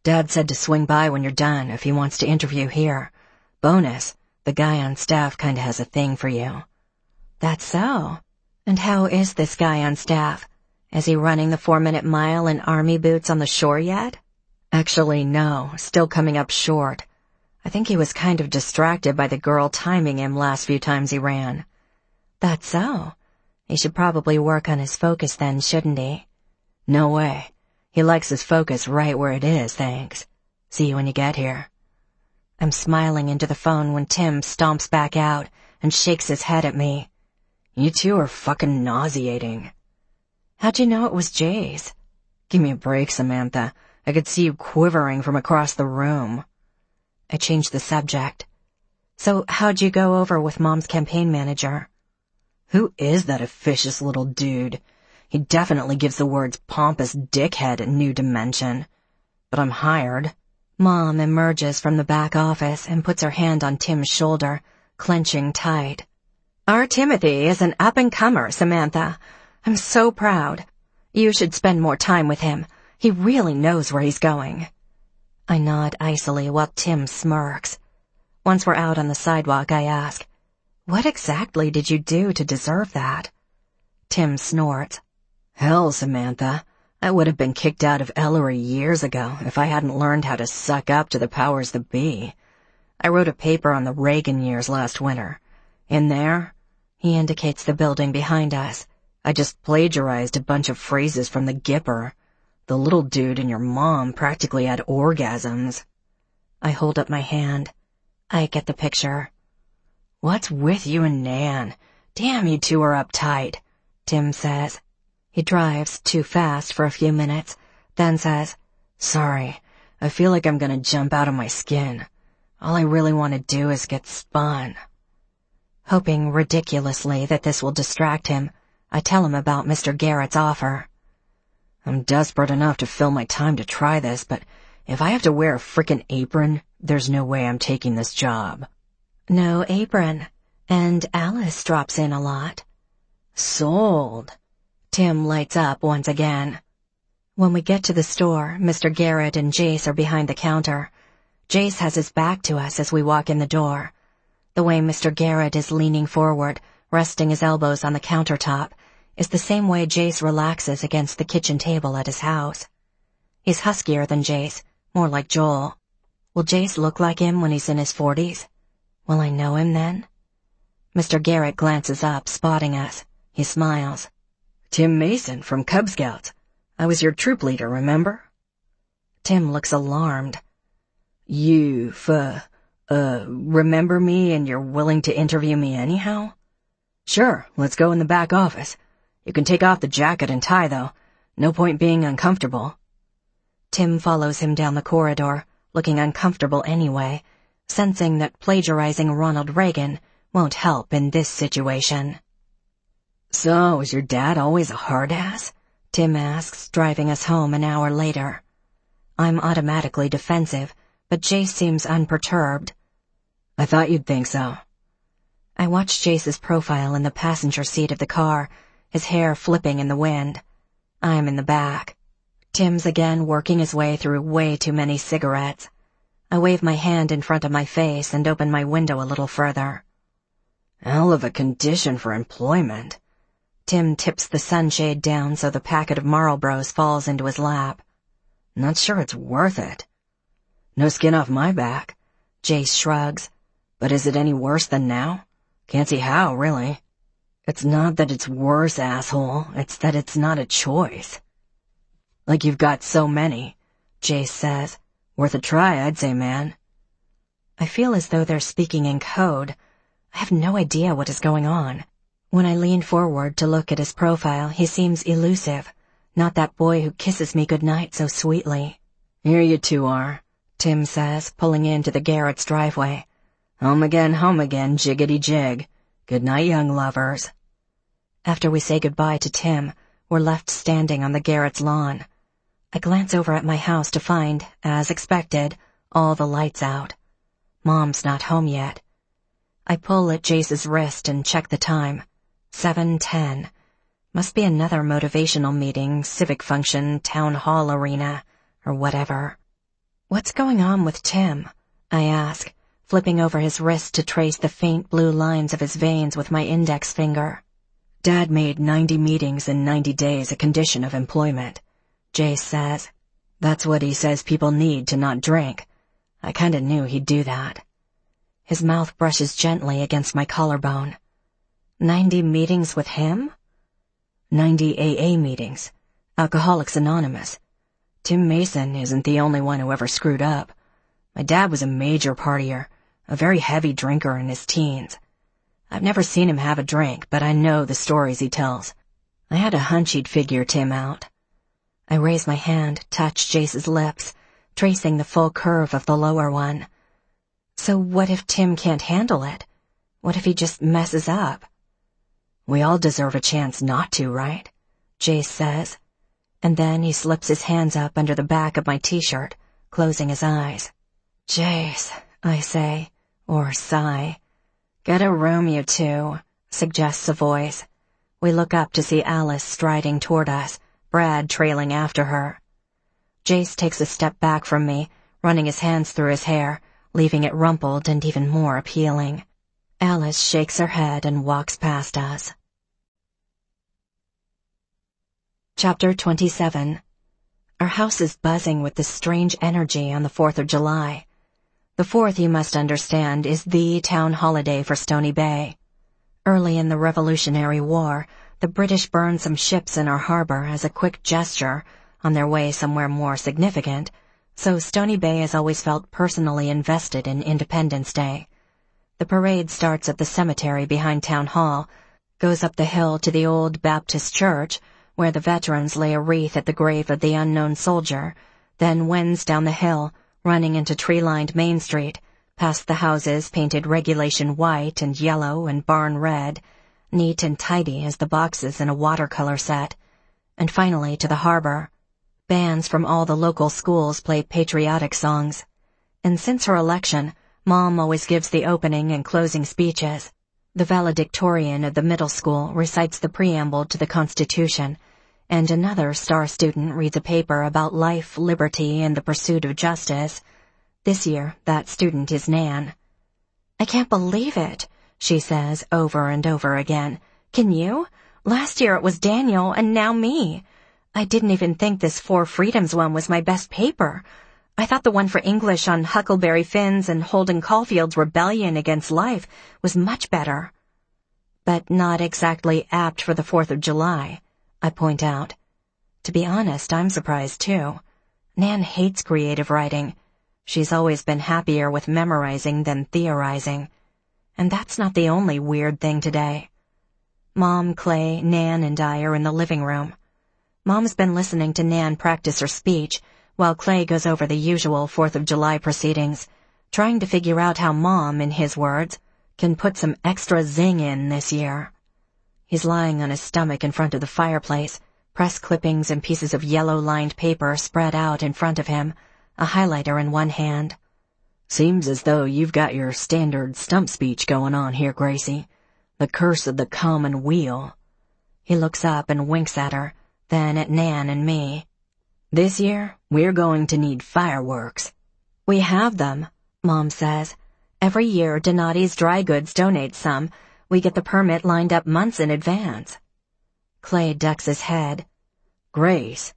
Dad said to swing by when you're done if he wants to interview here. Bonus, the guy on staff kinda has a thing for you. That's so. And how is this guy on staff? Is he running the 4-minute mile in army boots on the shore yet? Actually, no, still coming up short. I think he was kind of distracted by the girl timing him last few times he ran. That's so. He should probably work on his focus then, shouldn't he? No way. He likes his focus right where it is, thanks. See you when you get here. I'm smiling into the phone when Tim stomps back out and shakes his head at me. You two are fucking nauseating. How'd you know it was Jay's? Give me a break, Samantha. I could see you quivering from across the room. I changed the subject. So how'd you go over with Mom's campaign manager? Who is that officious little dude? He definitely gives the words pompous dickhead a new dimension. But I'm hired. Mom emerges from the back office and puts her hand on Tim's shoulder, clenching tight. Our Timothy is an up-and-comer, Samantha. I'm so proud. You should spend more time with him. He really knows where he's going. I nod icily while Tim smirks. Once we're out on the sidewalk, I ask, what exactly did you do to deserve that? Tim snorts. Hell, Samantha. I would have been kicked out of Ellery years ago if I hadn't learned how to suck up to the powers that be. I wrote a paper on the Reagan years last winter. In there, he indicates the building behind us. I just plagiarized a bunch of phrases from the Gipper. The little dude and your mom practically had orgasms. I hold up my hand. I get the picture. What's with you and Nan? Damn, you two are uptight, Tim says. He drives too fast for a few minutes, then says, Sorry, I feel like I'm gonna jump out of my skin. All I really want to do is get spun. Hoping ridiculously that this will distract him, I tell him about Mr. Garrett's offer. I'm desperate enough to fill my time to try this, but if I have to wear a frickin' apron, there's no way I'm taking this job. No apron. And Alice drops in a lot. Sold. Tim lights up once again. When we get to the store, Mr. Garrett and Jace are behind the counter. Jace has his back to us as we walk in the door. The way Mr. Garrett is leaning forward, resting his elbows on the countertop, is the same way Jace relaxes against the kitchen table at his house. He's huskier than Jace, more like Joel. Will Jace look like him when he's in his 40s? Will I know him then? Mr. Garrett glances up, spotting us. He smiles. Tim Mason from Cub Scouts. I was your troop leader, remember? Tim looks alarmed. You, remember me and you're willing to interview me anyhow? Sure, let's go in the back office. You can take off the jacket and tie, though. No point being uncomfortable. Tim follows him down the corridor, looking uncomfortable anyway, sensing that plagiarizing Ronald Reagan won't help in this situation. So, is your dad always a hard-ass? Tim asks, driving us home an hour later. I'm automatically defensive, but Jace seems unperturbed. I thought you'd think so. I watch Jace's profile in the passenger seat of the car, his hair flipping in the wind. I'm in the back. Tim's again working his way through way too many cigarettes. I wave my hand in front of my face and open my window a little further. Hell of a condition for employment. Tim tips the sunshade down so the packet of Marlboros falls into his lap. Not sure it's worth it. No skin off my back. Jace shrugs. But is it any worse than now? Can't see how, really. It's not that it's worse, asshole. It's that it's not a choice. Like you've got so many, Jace says. Worth a try, I'd say, man. I feel as though they're speaking in code. I have no idea what is going on. When I lean forward to look at his profile, he seems elusive, not that boy who kisses me goodnight so sweetly. Here you two are, Tim says, pulling into the Garrett's driveway. Home again, jiggity-jig. Good night, young lovers. After we say goodbye to Tim, we're left standing on the Garrett's lawn. I glance over at my house to find, as expected, all the lights out. Mom's not home yet. I pull at Jace's wrist and check the time. 7:10. Must be another motivational meeting, civic function, town hall arena, or whatever. "What's going on with Tim?" I ask, flipping over his wrist to trace the faint blue lines of his veins with my index finger. "Dad made 90 meetings in 90 days a condition of employment," Jace says. "That's what he says people need to not drink. I kinda knew he'd do that." His mouth brushes gently against my collarbone. 90 meetings with him? 90 AA meetings. Alcoholics Anonymous. Tim Mason isn't the only one who ever screwed up. My dad was a major partier, a very heavy drinker in his teens. I've never seen him have a drink, but I know the stories he tells. I had a hunch he'd figure Tim out. I raise my hand, touch Jace's lips, tracing the full curve of the lower one. So what if Tim can't handle it? What if he just messes up? "We all deserve a chance not to, right?" Jace says. And then he slips his hands up under the back of my t-shirt, closing his eyes. "Jace," I say, or sigh. "Get a room, you two," suggests a voice. We look up to see Alice striding toward us, Brad trailing after her. Jace takes a step back from me, running his hands through his hair, leaving it rumpled and even more appealing. Alice shakes her head and walks past us. Chapter 27. Our house is buzzing with this strange energy on the 4th of July. The 4th, you must understand, is the town holiday for Stony Bay. Early in the Revolutionary War, the British burned some ships in our harbor as a quick gesture on their way somewhere more significant, so Stony Bay has always felt personally invested in Independence Day. The parade starts at the cemetery behind Town Hall, goes up the hill to the old Baptist church, where the veterans lay a wreath at the grave of the unknown soldier, then wends down the hill, running into tree-lined Main Street, past the houses painted regulation white and yellow and barn red, neat and tidy as the boxes in a watercolor set, and finally to the harbor. Bands from all the local schools play patriotic songs. And since her election, Mom always gives the opening and closing speeches. The valedictorian of the middle school recites the preamble to the Constitution, and another star student reads a paper about life, liberty, and the pursuit of justice. This year, that student is Nan. "I can't believe it," she says over and over again. "Can you? Last year it was Daniel, and now me. I didn't even think this Four Freedoms one was my best paper. I thought the one for English on Huckleberry Finn's and Holden Caulfield's rebellion against life was much better." "But not exactly apt for the 4th of July, I point out. To be honest, I'm surprised too. Nan hates creative writing. She's always been happier with memorizing than theorizing. And that's not the only weird thing today. Mom, Clay, Nan, and I are in the living room. Mom's been listening to Nan practice her speech, while Clay goes over the usual 4th of July proceedings, trying to figure out how Mom, in his words, can put some extra zing in this year. He's lying on his stomach in front of the fireplace, press clippings and pieces of yellow-lined paper spread out in front of him, a highlighter in one hand. "Seems as though you've got your standard stump speech going on here, Gracie. The curse of the common wheel." He looks up and winks at her, then at Nan and me. "This year, we're going to need fireworks." "We have them," Mom says. "Every year, Donati's Dry Goods donates some. We get the permit lined up months in advance." Clay ducks his head. "Grace,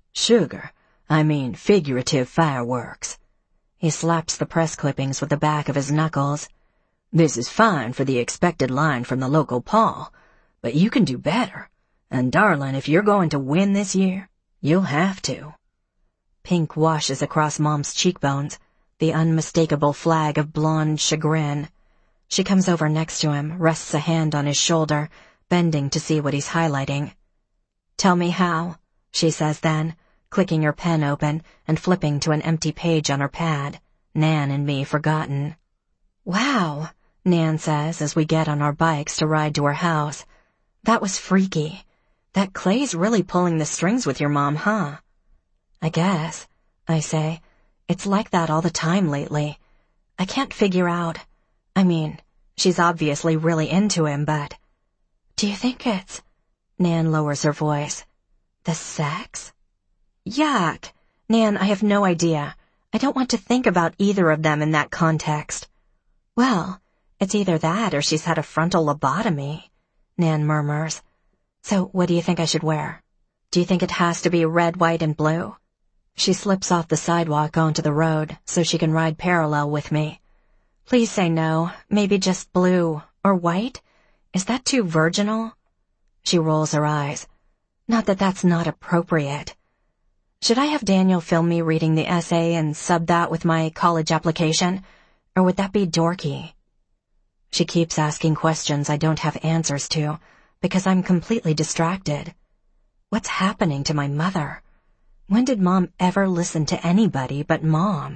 figurative fireworks." He slaps the press clippings with the back of his knuckles. "This is fine for the expected line from the local Paul, but you can do better. And darling, if you're going to win this year, you'll have to." Pink washes across Mom's cheekbones, the unmistakable flag of blonde chagrin. She comes over next to him, rests a hand on his shoulder, bending to see what he's highlighting. "Tell me how," she says then, clicking her pen open and flipping to an empty page on her pad, Nan and me forgotten. "Wow," Nan says as we get on our bikes to ride to her house. "That was freaky. That Clay's really pulling the strings with your mom, huh?" "I guess," I say. "It's like that all the time lately. I can't figure out. She's obviously really into him, but—" "Do you think it's—" Nan lowers her voice. "The sex?" "Yuck! Nan, I have no idea. I don't want to think about either of them in that context. Well, it's either that or she's had a frontal lobotomy, Nan murmurs. So what do you think I should wear? Do you think it has to be red, white, and blue? She slips off the sidewalk onto the road so she can ride parallel with me. Please say no, maybe just blue or white. Is that too virginal? She rolls her eyes. Not that that's not appropriate. Should I have Daniel film me reading the essay and sub that with my college application? Or would that be dorky? She keeps asking questions I don't have answers to because I'm completely distracted. What's happening to my mother? When did Mom ever listen to anybody but Mom?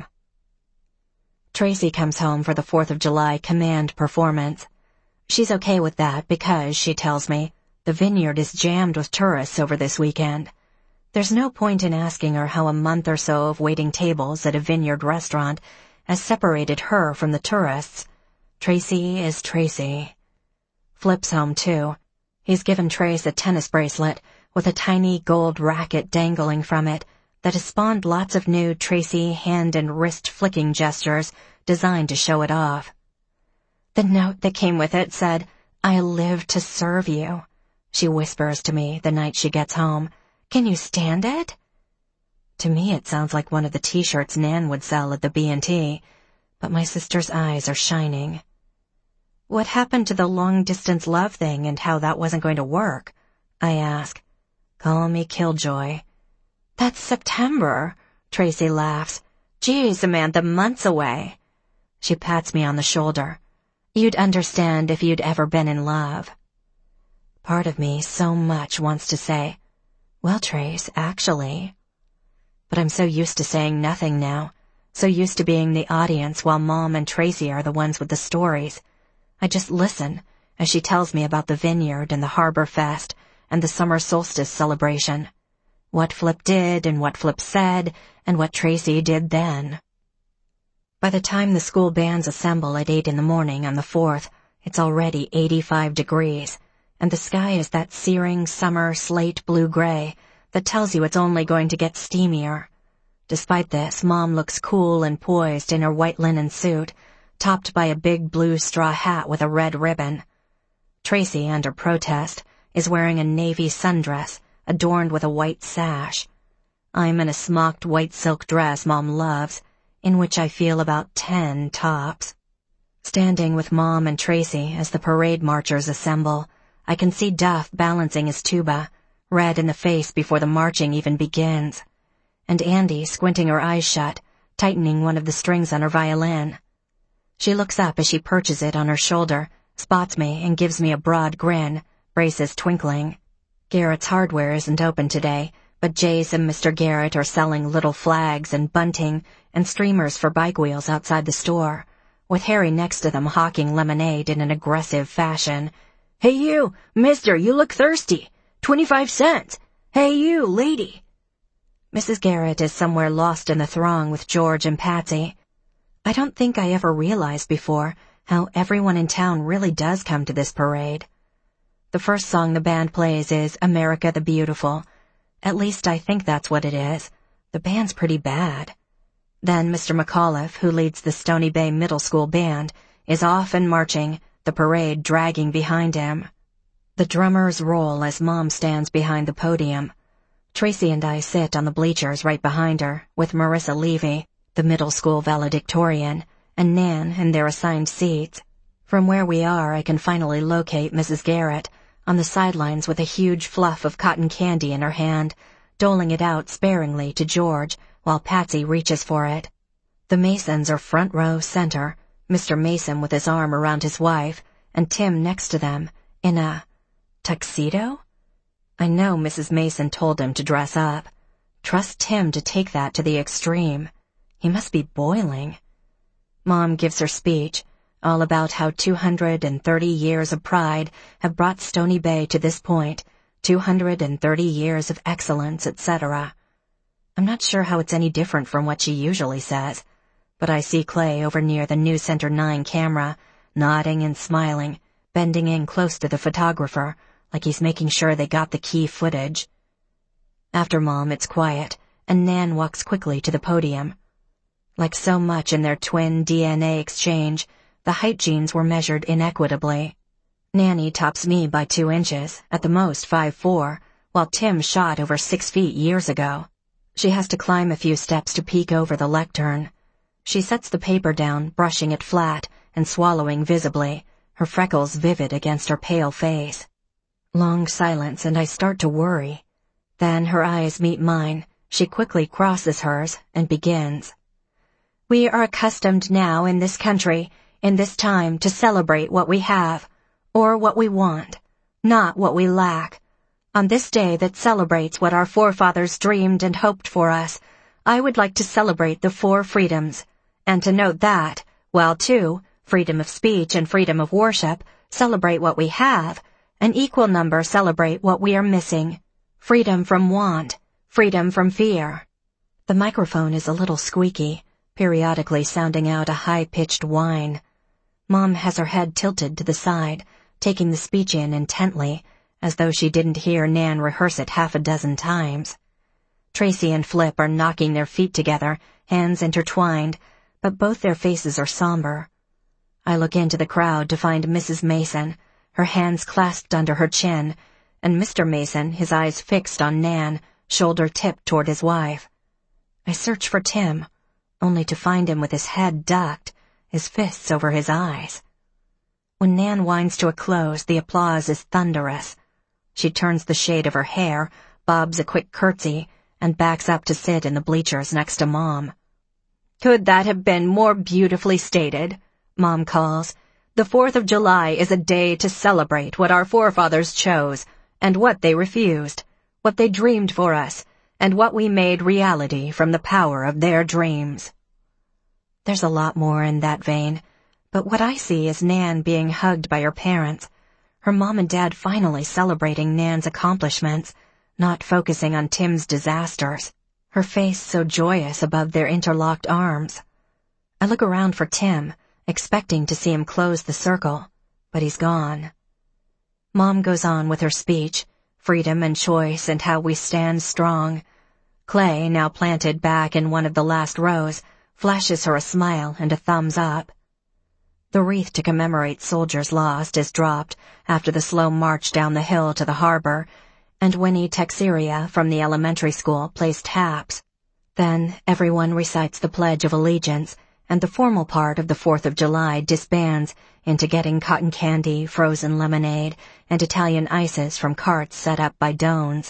Tracy comes home for the 4th of July command performance. She's okay with that because, she tells me, the vineyard is jammed with tourists over this weekend. There's no point in asking her how a month or so of waiting tables at a vineyard restaurant has separated her from the tourists. Tracy is Tracy. Flip's home, too. He's given Trace a tennis bracelet with a tiny gold racket dangling from it that has spawned lots of new Tracy hand and wrist flicking gestures designed to show it off. The note that came with it said, "I live to serve you," she whispers to me the night she gets home. Can you stand it? To me it sounds like one of the t-shirts Nan would sell at the B&T, but my sister's eyes are shining. What happened to the long-distance love thing and how that wasn't going to work? I ask. Call me Killjoy. That's September, Tracy laughs. Geez, Samantha, months away. She pats me on the shoulder. You'd understand if you'd ever been in love. Part of me so much wants to say, well, Trace, actually. But I'm so used to saying nothing now, so used to being the audience while Mom and Tracy are the ones with the stories. I just listen as she tells me about the vineyard and the Harbor Fest and the summer solstice celebration. What Flip did and what Flip said and what Tracy did then. By the time the school bands assemble at 8 in the morning on the 4th, it's already 85 degrees, and the sky is that searing summer slate blue-gray that tells you it's only going to get steamier. Despite this, Mom looks cool and poised in her white linen suit, topped by a big blue straw hat with a red ribbon. Tracy, under protest, is wearing a navy sundress adorned with a white sash. I'm in a smocked white silk dress Mom loves, in which I feel about 10 tops. Standing with Mom and Tracy as the parade marchers assemble, I can see Duff balancing his tuba, red in the face before the marching even begins, and Andy squinting her eyes shut, tightening one of the strings on her violin. She looks up as she perches it on her shoulder, spots me, and gives me a broad grin, braces twinkling. Garrett's hardware isn't open today, but Jace and Mr. Garrett are selling little flags and bunting and streamers for bike wheels outside the store, with Harry next to them hawking lemonade in an aggressive fashion. Hey you, mister, you look thirsty. 25 cents. Hey you, lady. Mrs. Garrett is somewhere lost in the throng with George and Patsy. I don't think I ever realized before how everyone in town really does come to this parade. The first song the band plays is America the Beautiful. At least I think that's what it is. The band's pretty bad. Then Mr. McAuliffe, who leads the Stony Bay Middle School band, is off and marching, the parade dragging behind him. The drummers roll as Mom stands behind the podium. Tracy and I sit on the bleachers right behind her, with Marissa Levy, the middle school valedictorian, and Nan in their assigned seats. From where we are, I can finally locate Mrs. Garrett, on the sidelines with a huge fluff of cotton candy in her hand, doling it out sparingly to George, while Patsy reaches for it. The Masons are front row center, Mr. Mason with his arm around his wife, and Tim next to them, in a tuxedo? I know Mrs. Mason told him to dress up. Trust Tim to take that to the extreme. He must be boiling. Mom gives her speech, all about how 230 years of pride have brought Stony Bay to this point, 230 years of excellence, etc. I'm not sure how it's any different from what she usually says, but I see Clay over near the News Center 9 camera, nodding and smiling, bending in close to the photographer, like he's making sure they got the key footage. After Mom, it's quiet, and Nan walks quickly to the podium. Like so much in their twin DNA exchange, the height genes were measured inequitably. Nanny tops me by 2 inches, at the most 5'4", while Tim shot over 6 feet years ago. She has to climb a few steps to peek over the lectern. She sets the paper down, brushing it flat and swallowing visibly, her freckles vivid against her pale face. Long silence, and I start to worry. Then her eyes meet mine. She quickly crosses hers and begins. We are accustomed now in this country, in this time, to celebrate what we have, or what we want, not what we lack. On this day that celebrates what our forefathers dreamed and hoped for us, I would like to celebrate the 4 freedoms, and to note that, while 2, freedom of speech and freedom of worship, celebrate what we have, an equal number celebrate what we are missing. Freedom from want, freedom from fear. The microphone is a little squeaky, periodically sounding out a high-pitched whine. Mom has her head tilted to the side, taking the speech in intently, as though she didn't hear Nan rehearse it half a dozen times. Tracy and Flip are knocking their feet together, hands intertwined, but both their faces are somber. I look into the crowd to find Mrs. Mason, her hands clasped under her chin, and Mr. Mason, his eyes fixed on Nan, shoulder tipped toward his wife. I search for Tim, only to find him with his head ducked, his fists over his eyes. When Nan winds to a close, the applause is thunderous. She turns the shade of her hair, bobs a quick curtsy, and backs up to sit in the bleachers next to Mom. Could that have been more beautifully stated? Mom calls. The 4th of July is a day to celebrate what our forefathers chose, and what they refused, what they dreamed for us, and what we made reality from the power of their dreams. There's a lot more in that vein, but what I see is Nan being hugged by her parents, her mom and dad finally celebrating Nan's accomplishments, not focusing on Tim's disasters, her face so joyous above their interlocked arms. I look around for Tim, expecting to see him close the circle, but he's gone. Mom goes on with her speech, freedom and choice and how we stand strong. Clay, now planted back in one of the last rows, flashes her a smile and a thumbs up. The wreath to commemorate soldiers lost is dropped after the slow march down the hill to the harbor, and Winnie Texiria from the elementary school plays taps. Then everyone recites the Pledge of Allegiance, and the formal part of the 4th of July disbands into getting cotton candy, frozen lemonade, and Italian ices from carts set up by Doan's.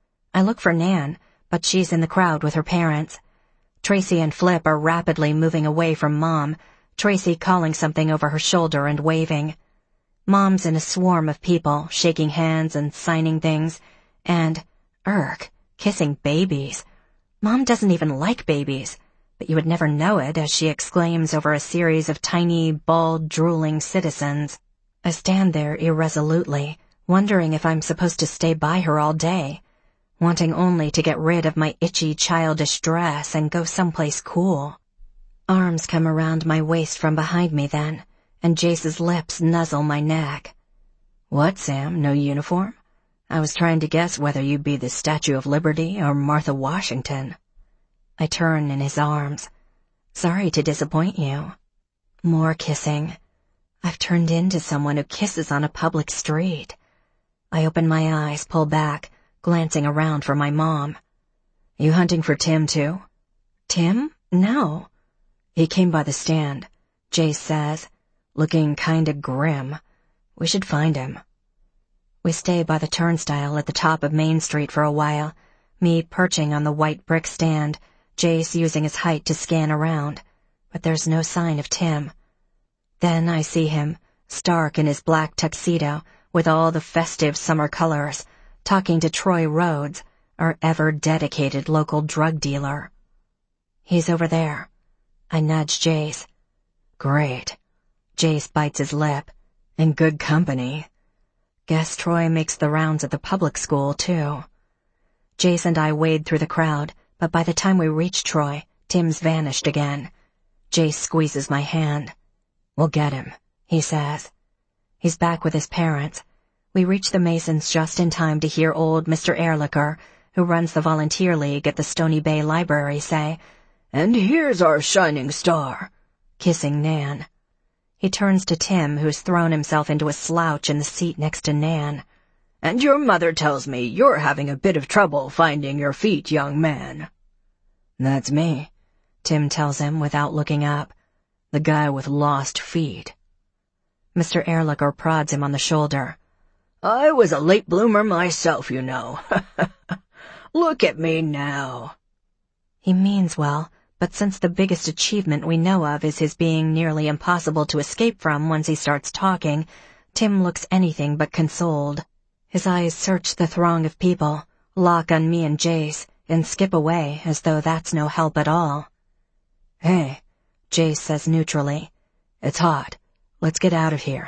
I look for Nan, but she's in the crowd with her parents. Tracy and Flip are rapidly moving away from Mom, Tracy calling something over her shoulder and waving. Mom's in a swarm of people, shaking hands and signing things, and, kissing babies. Mom doesn't even like babies, but you would never know it as she exclaims over a series of tiny, bald, drooling citizens. I stand there irresolutely, wondering if I'm supposed to stay by her all day, wanting only to get rid of my itchy, childish dress and go someplace cool. Arms come around my waist from behind me then, and Jace's lips nuzzle my neck. What, Sam, no uniform? I was trying to guess whether you'd be the Statue of Liberty or Martha Washington. I turn in his arms. Sorry to disappoint you. More kissing. I've turned into someone who kisses on a public street. I open my eyes, pull back, glancing around for my mom. You hunting for Tim, too? Tim? No. He came by the stand, Jace says, looking kinda grim. We should find him. We stay by the turnstile at the top of Main Street for a while, me perching on the white brick stand, Jace using his height to scan around, but there's no sign of Tim. Then I see him, stark in his black tuxedo with all the festive summer colors, talking to Troy Rhodes, our ever-dedicated local drug dealer. He's over there. I nudge Jace. Great. Jace bites his lip. In good company. Guess Troy makes the rounds at the public school, too. Jace and I wade through the crowd, but by the time we reach Troy, Tim's vanished again. Jace squeezes my hand. We'll get him, he says. He's back with his parents. We reach the Masons just in time to hear old Mr. Ehrlicher, who runs the volunteer league at the Stony Bay Library, say, And here's our shining star," kissing Nan. He turns to Tim, who's thrown himself into a slouch in the seat next to Nan. "And your mother tells me you're having a bit of trouble finding your feet, young man." "That's me," Tim tells him without looking up. "The guy with lost feet." Mr. Ehrlicher prods him on the shoulder. "I was a late bloomer myself, you know. Look at me now." He means well, but since the biggest achievement we know of is his being nearly impossible to escape from once he starts talking, Tim looks anything but consoled. His eyes search the throng of people, lock on me and Jace, and skip away as though that's no help at all. "Hey," Jace says neutrally. "It's hot. Let's get out of here."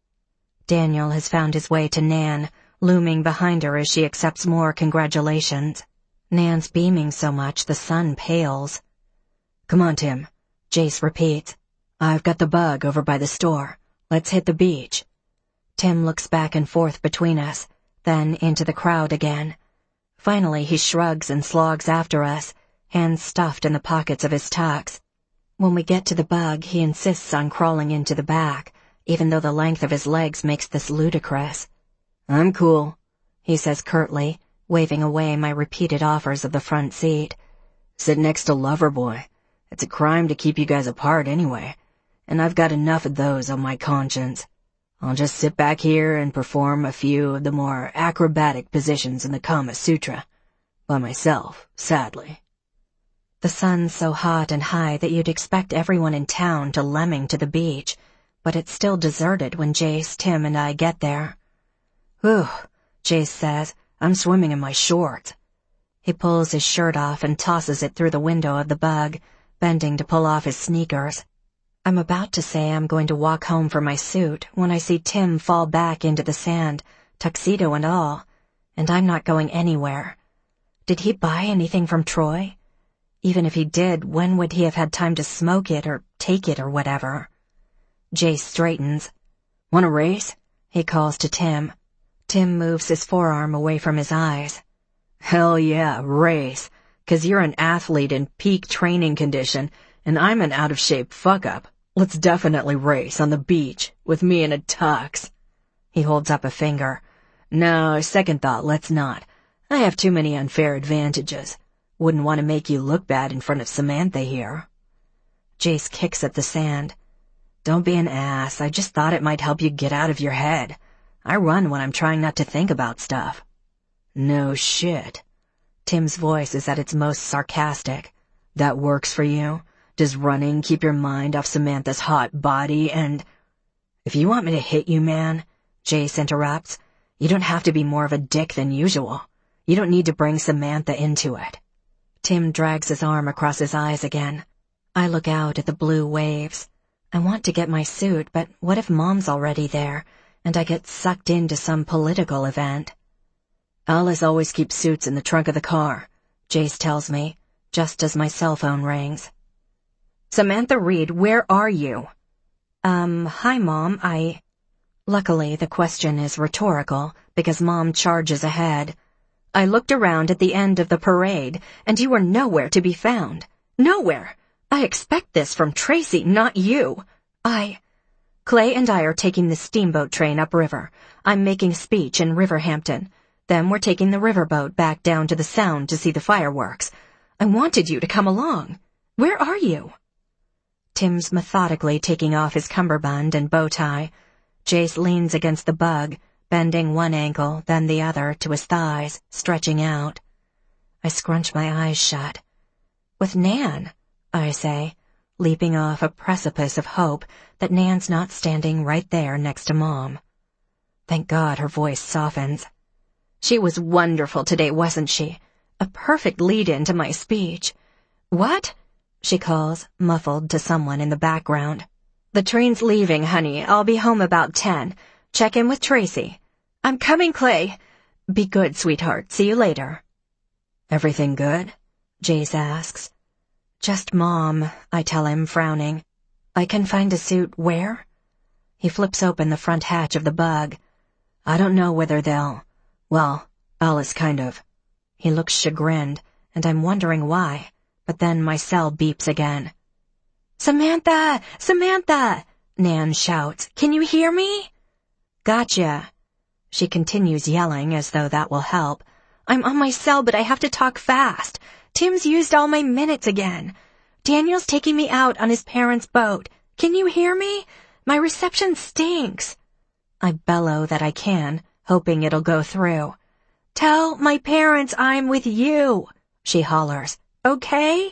Daniel has found his way to Nan, looming behind her as she accepts more congratulations. Nan's beaming so much the sun pales. "Come on, Tim," Jace repeats. "I've got the bug over by the store. Let's hit the beach." Tim looks back and forth between us, then into the crowd again. Finally he shrugs and slogs after us, hands stuffed in the pockets of his tux. When we get to the bug, he insists on crawling into the back, even though the length of his legs makes this ludicrous. "I'm cool," he says curtly, waving away my repeated offers of the front seat. "Sit next to Loverboy. It's a crime to keep you guys apart anyway, and I've got enough of those on my conscience. I'll just sit back here and perform a few of the more acrobatic positions in the Kama Sutra. By myself, sadly." The sun's so hot and high that you'd expect everyone in town to lemming to the beach, but it's still deserted when Jace, Tim, and I get there. "Whew," Jace says. "I'm swimming in my shorts." He pulls his shirt off and tosses it through the window of the bug, bending to pull off his sneakers. I'm about to say I'm going to walk home for my suit when I see Tim fall back into the sand, tuxedo and all, and I'm not going anywhere. Did he buy anything from Troy? Even if he did, when would he have had time to smoke it or take it or whatever? Jace straightens. "Want a race?" he calls to Tim. Tim moves his forearm away from his eyes. "Hell yeah, race, 'cause you're an athlete in peak training condition, and I'm an out-of-shape fuck-up. Let's definitely race on the beach, with me in a tux." He holds up a finger. "No, second thought, let's not. I have too many unfair advantages. Wouldn't want to make you look bad in front of Samantha here." Jace kicks at the sand. "Don't be an ass. I just thought it might help you get out of your head. I run when I'm trying not to think about stuff." "No shit." Tim's voice is at its most sarcastic. "That works for you? Does running keep your mind off Samantha's hot body and—" "If you want me to hit you, man," Jace interrupts, "you don't have to be more of a dick than usual. You don't need to bring Samantha into it." Tim drags his arm across his eyes again. I look out at the blue waves. I want to get my suit, but what if Mom's already there, and I get sucked into some political event? "Alice always keeps suits in the trunk of the car," Jace tells me, just as my cell phone rings. "Samantha Reed, where are you?" Hi, Mom, Luckily, the question is rhetorical, because Mom charges ahead. "I looked around at the end of the parade, and you were nowhere to be found. Nowhere. I expect this from Tracy, not you. Clay and I are taking the steamboat train upriver. I'm making a speech in Riverhampton. Then we're taking the riverboat back down to the Sound to see the fireworks. I wanted you to come along. Where are you?" Tim's methodically taking off his cummerbund and bow tie. Jace leans against the bug, bending one ankle, then the other, to his thighs, stretching out. I scrunch my eyes shut. "With Nan," I say, leaping off a precipice of hope that Nan's not standing right there next to Mom. Thank God her voice softens. "She was wonderful today, wasn't she? A perfect lead-in to my speech." "What?" she calls, muffled to someone in the background. "The train's leaving, honey. I'll be home about 10. Check in with Tracy." "I'm coming, Clay." "Be good, sweetheart. See you later." "Everything good?" Jace asks. "Just Mom," I tell him, frowning. "I can find a suit where?" He flips open the front hatch of the bug. "I don't know whether Well, Alice kind of." He looks chagrined, and I'm wondering why, But then my cell beeps again. "Samantha! Samantha!" Nan shouts. "Can you hear me?" "Gotcha." She continues yelling as though that will help. "I'm on my cell, but I have to talk fast. Tim's used all my minutes again. Daniel's taking me out on his parents' boat. Can you hear me? My reception stinks." I bellow that I can, hoping it'll go through. "Tell my parents I'm with you," she hollers. "Okay?"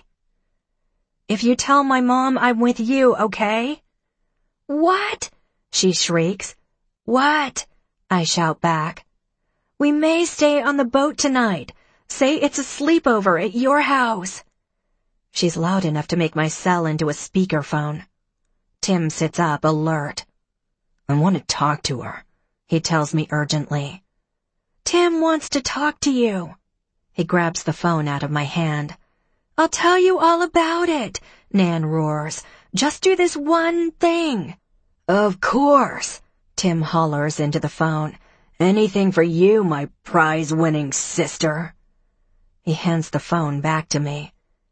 "If you tell my mom I'm with you, okay?" "What?" she shrieks. "What?" I shout back. "We may stay on the boat tonight. Say it's a sleepover at your house." She's loud enough to make my cell into a speakerphone. Tim sits up, alert. "I want to talk to her," he tells me urgently. "Tim wants to talk to you." He grabs the phone out of my hand. "I'll tell you all about it," Nan roars. "Just do this one thing." "Of course," Tim hollers into the phone. "Anything for you, my prize-winning sister." He hands the phone back to me.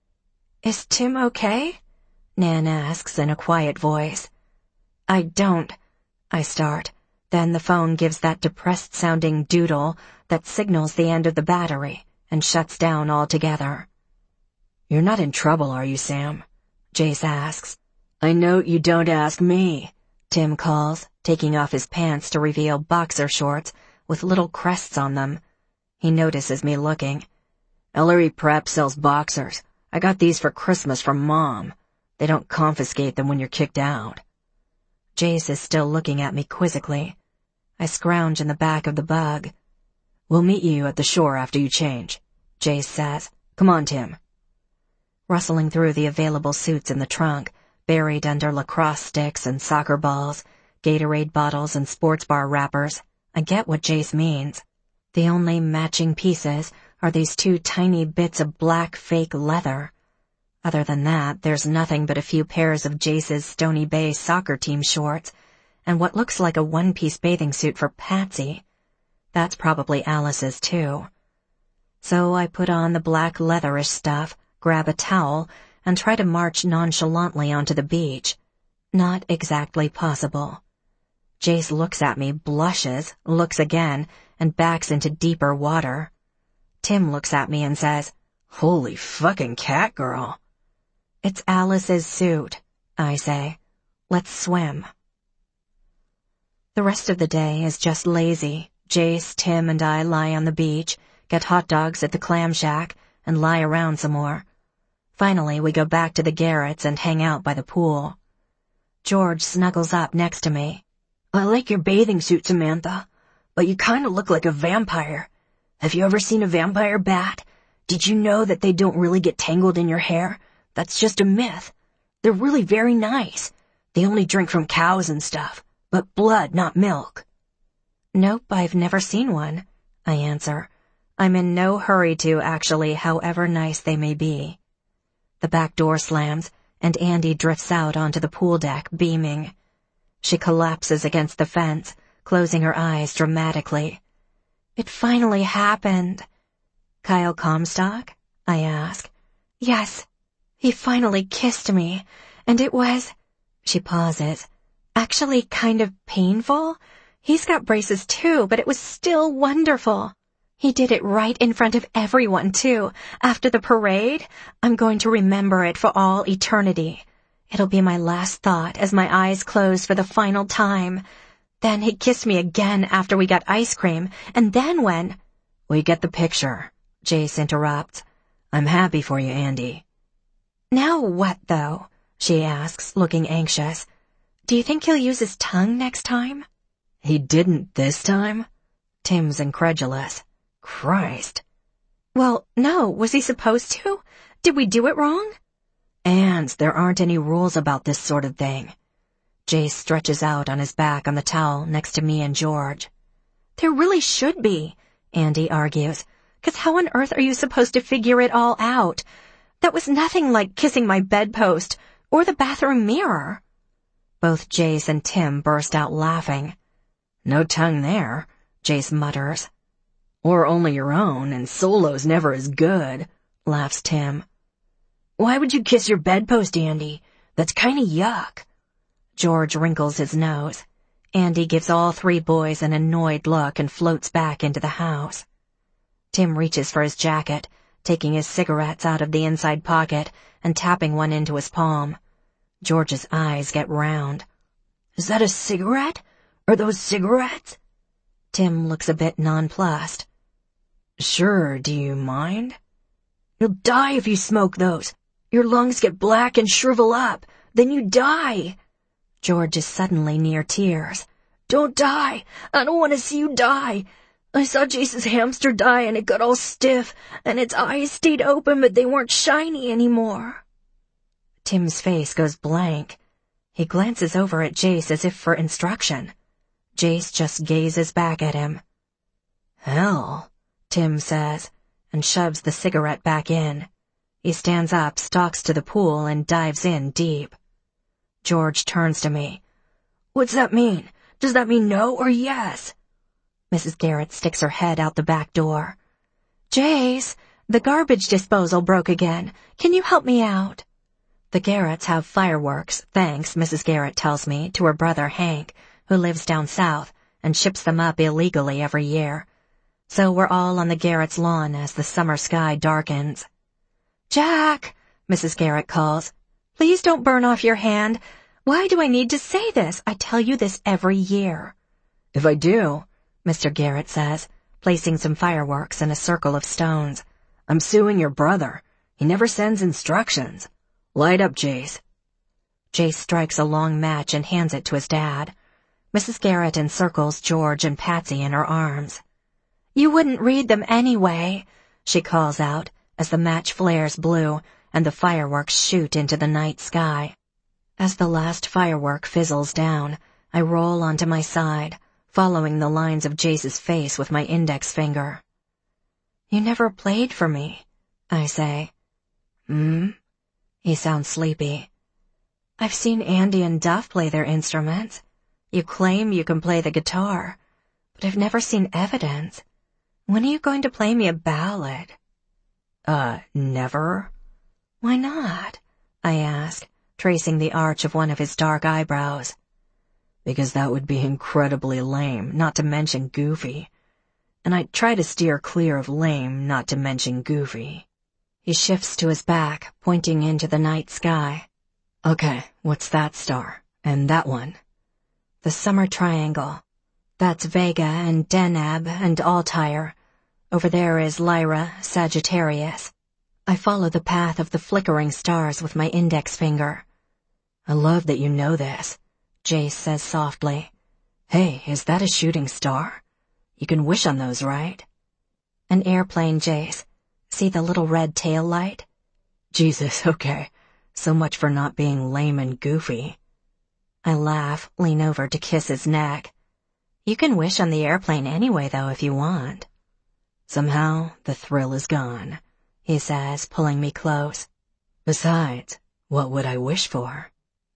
"Is Tim okay?" Nan asks in a quiet voice. I start. Then the phone gives that depressed-sounding doodle that signals the end of the battery and shuts down altogether. "You're not in trouble, are you, Sam?" Jace asks. "I know you don't ask me," Tim calls, taking off his pants to reveal boxer shorts with little crests on them. He notices me looking. "Ellery Prep sells boxers. I got these for Christmas from Mom. They don't confiscate them when you're kicked out." Jace is still looking at me quizzically. I scrounge in the back of the bug. "We'll meet you at the shore after you change," Jace says. "Come on, Tim." Rustling through the available suits in the trunk, buried under lacrosse sticks and soccer balls, Gatorade bottles and sports bar wrappers, I get what Jace means. The only matching pieces are these two tiny bits of black fake leather. Other than that, there's nothing but a few pairs of Jace's Stony Bay soccer team shorts and what looks like a one-piece bathing suit for Patsy. That's probably Alice's, too. So I put on the black leatherish stuff, grab a towel, and try to march nonchalantly onto the beach. Not exactly possible. Jace looks at me, blushes, looks again, and backs into deeper water. Tim looks at me and says, "Holy fucking cat girl." "It's Alice's suit," I say. "Let's swim." The rest of the day is just lazy. Jace, Tim, and I lie on the beach, get hot dogs at the clam shack, and lie around some more. Finally, we go back to the Garretts and hang out by the pool. George snuggles up next to me. "I like your bathing suit, Samantha, but you kind of look like a vampire. Have you ever seen a vampire bat? Did you know that they don't really get tangled in your hair? That's just a myth. They're really very nice. They only drink from cows and stuff, but blood, not milk." "Nope, I've never seen one," I answer. I'm in no hurry to, actually, however nice they may be. The back door slams, and Andy drifts out onto the pool deck, beaming. She collapses against the fence, closing her eyes dramatically. "It finally happened." "Kyle Comstock?" I ask. "Yes. He finally kissed me, and it was," she pauses, "actually kind of painful. He's got braces too, but it was still wonderful. He did it right in front of everyone too, after the parade. I'm going to remember it for all eternity. It'll be my last thought as my eyes close for the final time. Then he kissed me again after we got ice cream, and then when—" "We get the picture," Jace interrupts. "I'm happy for you, Andy." "Now what, though?" she asks, looking anxious. "Do you think he'll use his tongue next time?" "He didn't this time?" Tim's incredulous. "Christ." "Well, no, was he supposed to? Did we do it wrong?" "And there aren't any rules about this sort of thing." Jace stretches out on his back on the towel next to me and George. "There really should be," Andy argues, "'cause how on earth are you supposed to figure it all out? That was nothing like kissing my bedpost or the bathroom mirror." Both Jace and Tim burst out laughing. "No tongue there," Jace mutters. "Or only your own, and Solo's never as good," laughs Tim. Why would you kiss your bedpost, Andy? That's kinda yuck. George wrinkles his nose. Andy gives all three boys an annoyed look and floats back into the house. Tim reaches for his jacket, taking his cigarettes out of the inside pocket and tapping one into his palm. George's eyes get round. Is that a cigarette? Are those cigarettes? Tim looks a bit nonplussed. Sure, do you mind? You'll die if you smoke those. Your lungs get black and shrivel up. Then you die. George is suddenly near tears. Don't die. I don't want to see you die. I saw Jace's hamster die and it got all stiff, and its eyes stayed open but they weren't shiny anymore. Tim's face goes blank. He glances over at Jace as if for instruction. Jace just gazes back at him. Hell, Tim says, and shoves the cigarette back in. He stands up, stalks to the pool, and dives in deep. George turns to me. What's that mean? Does that mean no or yes? Mrs. Garrett sticks her head out the back door. Jace, the garbage disposal broke again. Can you help me out? The Garretts have fireworks, thanks, Mrs. Garrett tells me, to her brother Hank, who lives down south and ships them up illegally every year. So we're all on the Garrett's lawn as the summer sky darkens. Jack, Mrs. Garrett calls. Please don't burn off your hand. Why do I need to say this? I tell you this every year. If I do, Mr. Garrett says, placing some fireworks in a circle of stones, I'm suing your brother. He never sends instructions. Light up, Jace. Jace strikes a long match and hands it to his dad. Mrs. Garrett encircles George and Patsy in her arms. You wouldn't read them anyway, she calls out as the match flares blue and the fireworks shoot into the night sky. As the last firework fizzles down, I roll onto my side, following the lines of Jace's face with my index finger. You never played for me, I say. He sounds sleepy. I've seen Andy and Duff play their instruments. You claim you can play the guitar, but I've never seen evidence. When are you going to play me a ballad? Never? Why not? I ask, tracing the arch of one of his dark eyebrows. Because that would be incredibly lame, not to mention goofy. And I try to steer clear of lame, not to mention goofy. He shifts to his back, pointing into the night sky. Okay, what's that star? And that one? The Summer Triangle. That's Vega and Deneb and Altair. Over there is Lyra, Sagittarius. I follow the path of the flickering stars with my index finger. I love that you know this, Jace says softly. Hey, is that a shooting star? You can wish on those, right? An airplane, Jace. See the little red tail light? Jesus, okay. So much for not being lame and goofy. I laugh, lean over to kiss his neck. You can wish on the airplane anyway, though, if you want. Somehow, the thrill is gone, he says, pulling me close. Besides, what would I wish for?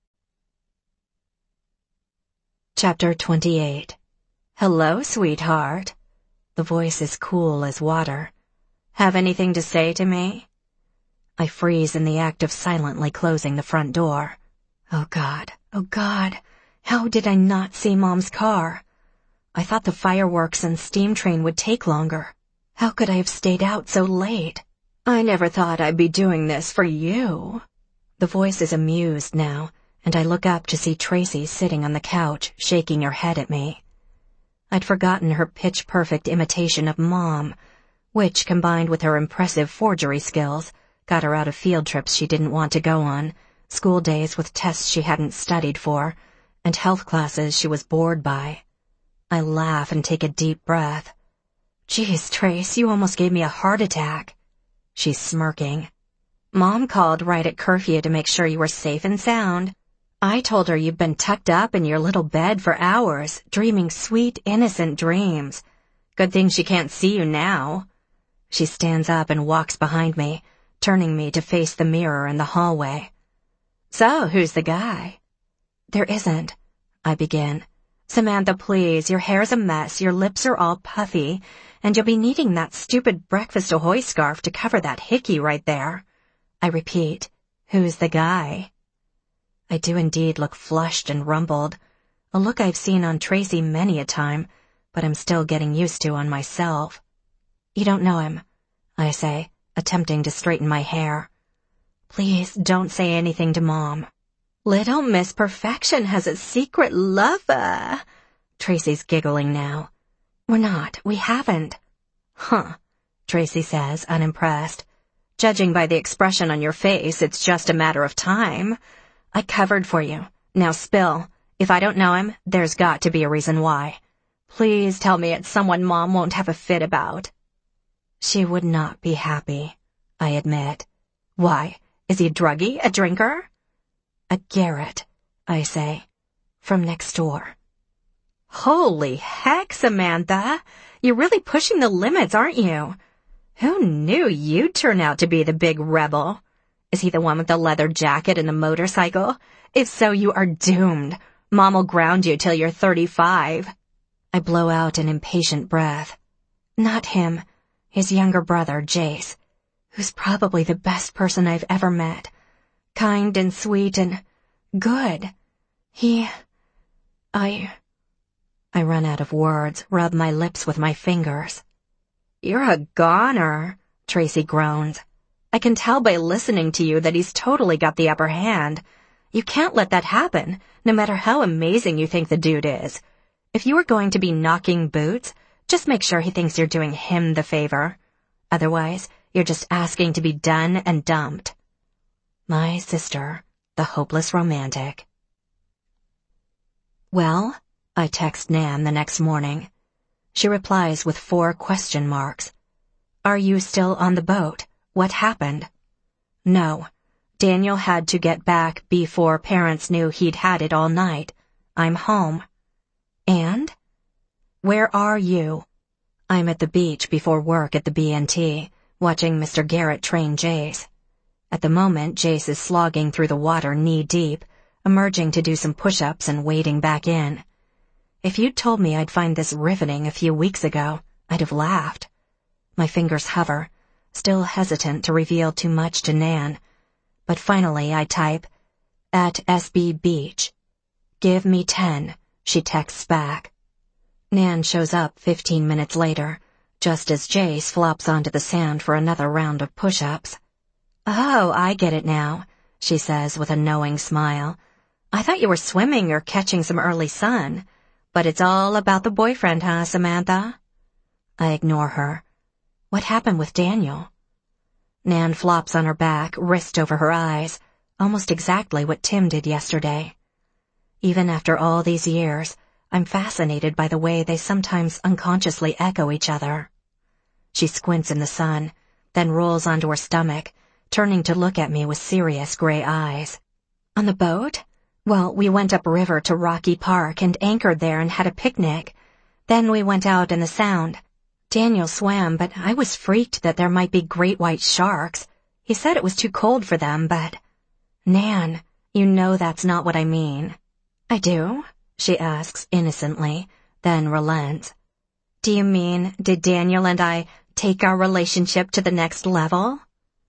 Chapter 28. Hello, sweetheart. The voice is cool as water. Have anything to say to me? I freeze in the act of silently closing the front door. Oh God, how did I not see Mom's car? I thought the fireworks and steam train would take longer. How could I have stayed out so late? I never thought I'd be doing this for you. The voice is amused now, and I look up to see Tracy sitting on the couch, shaking her head at me. I'd forgotten her pitch-perfect imitation of Mom, which, combined with her impressive forgery skills, got her out of field trips she didn't want to go on, school days with tests she hadn't studied for, and health classes she was bored by. I laugh and take a deep breath. Geez, Trace, you almost gave me a heart attack. She's smirking. Mom called right at curfew to make sure you were safe and sound. I told her you've been tucked up in your little bed for hours, dreaming sweet, innocent dreams. Good thing she can't see you now. She stands up and walks behind me, turning me to face the mirror in the hallway. So, who's the guy? There isn't, I begin. Samantha, please, your hair's a mess, your lips are all puffy, and you'll be needing that stupid breakfast ahoy scarf to cover that hickey right there. I repeat, who's the guy? I do indeed look flushed and rumpled, a look I've seen on Tracy many a time, but I'm still getting used to on myself. You don't know him, I say, attempting to straighten my hair. Please don't say anything to Mom. Little Miss Perfection has a secret lover. Tracy's giggling now. We haven't. Huh, Tracy says, unimpressed. Judging by the expression on your face, it's just a matter of time. I covered for you. Now spill. If I don't know him, there's got to be a reason why. Please tell me it's someone Mom won't have a fit about. She would not be happy, I admit. Why? Is he a druggie? A drinker? A Garrett, I say. From next door. Holy heck, Samantha! You're really pushing the limits, aren't you? Who knew you'd turn out to be the big rebel? Is he the one with the leather jacket and the motorcycle? If so, you are doomed. Mom will ground you till you're 35. I blow out an impatient breath. Not him. His younger brother, Jace, who's probably the best person I've ever met. Kind and sweet and good. I run out of words, rub my lips with my fingers. You're a goner, Tracy groans. I can tell by listening to you that he's totally got the upper hand. You can't let that happen, no matter how amazing you think the dude is. If you are going to be knocking boots, just make sure he thinks you're doing him the favor. Otherwise, you're just asking to be done and dumped. My sister, the hopeless romantic. Well, I text Nan the next morning. She replies with 4 question marks. Are you still on the boat? What happened? No. Daniel had to get back before parents knew he'd had it all night. I'm home. And? Where are you? I'm at the beach before work at the BNT, watching Mr. Garrett train Jace. At the moment, Jace is slogging through the water knee-deep, emerging to do some push-ups and wading back in. If you'd told me I'd find this riveting a few weeks ago, I'd have laughed. My fingers hover, still hesitant to reveal too much to Nan. But finally I type, at SB Beach. Give me 10, she texts back. Nan shows up 15 minutes later, just as Jace flops onto the sand for another round of push-ups. Oh, I get it now, she says with a knowing smile. I thought you were swimming or catching some early sun. But it's all about the boyfriend, huh, Samantha? I ignore her. What happened with Daniel? Nan flops on her back, wrist over her eyes, almost exactly what Tim did yesterday. Even after all these years, I'm fascinated by the way they sometimes unconsciously echo each other. She squints in the sun, then rolls onto her stomach, turning to look at me with serious gray eyes. On the boat? Well, we went upriver to Rocky Park and anchored there and had a picnic. Then we went out in the Sound. Daniel swam, but I was freaked that there might be great white sharks. He said it was too cold for them, but... Nan, you know that's not what I mean. I do? She asks innocently, then relents. Do you mean, did Daniel and I take our relationship to the next level?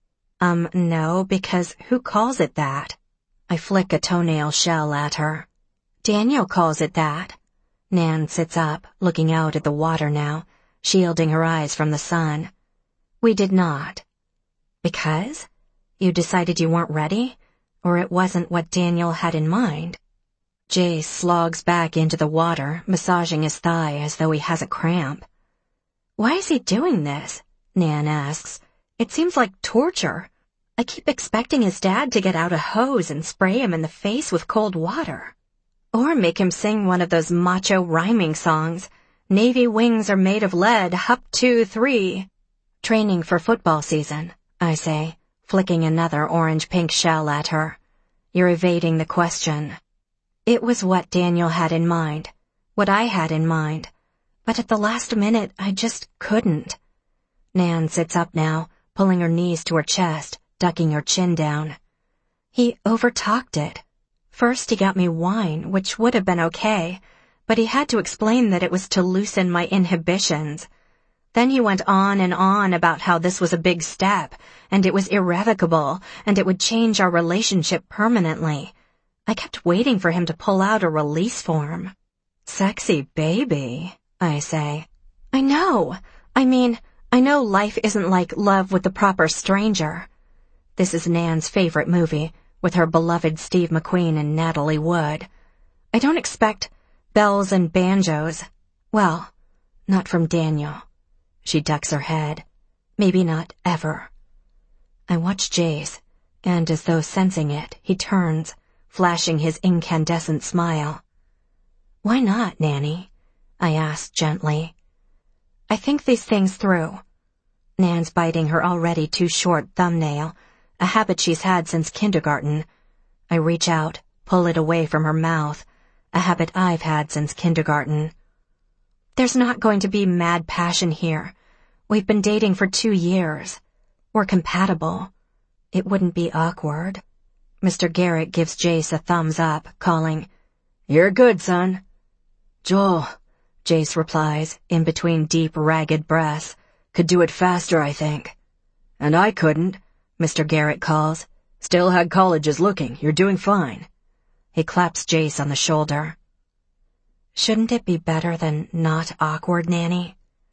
No, because who calls it that? I flick a toenail shell at her. Daniel calls it that. Nan sits up, looking out at the water now, shielding her eyes from the sun. We did not. Because? You decided you weren't ready? Or it wasn't what Daniel had in mind? Jace slogs back into the water, massaging his thigh as though he has a cramp. Why is he doing this? Nan asks. It seems like torture. I keep expecting his dad to get out a hose and spray him in the face with cold water. Or make him sing one of those macho rhyming songs. Navy wings are made of lead, hup 2, 3. Training for football season, I say, flicking another orange-pink shell at her. You're evading the question. It was what Daniel had in mind, what I had in mind. But at the last minute, I just couldn't. Nan sits up now, pulling her knees to her chest, ducking her chin down. He overtalked it. First he got me wine, which would have been okay, but he had to explain that it was to loosen my inhibitions. Then he went on and on about how this was a big step, and it was irrevocable, and it would change our relationship permanently. I kept waiting for him to pull out a release form. Sexy baby, I say. I know. I know life isn't like Love with the Proper Stranger. This is Nan's favorite movie, with her beloved Steve McQueen and Natalie Wood. I don't expect bells and banjos. Well, not from Daniel. She ducks her head. Maybe not ever. I watch Jace, and as though sensing it, he turns, flashing his incandescent smile. Why not, Nanny? I asked gently. I think these things through. Nan's biting her already too short thumbnail, a habit she's had since kindergarten. I reach out, pull it away from her mouth, a habit I've had since kindergarten. There's not going to be mad passion here. We've been dating for 2 years. We're compatible. It wouldn't be awkward. Mr. Garrett gives Jace a thumbs up, calling, "You're good, son." "Joel," Jace replies, in between deep, ragged breaths, "could do it faster, I think." "And I couldn't," Mr. Garrett calls. "Still had colleges looking. You're doing fine." He claps Jace on the shoulder. Shouldn't it be better than not awkward, Nanny?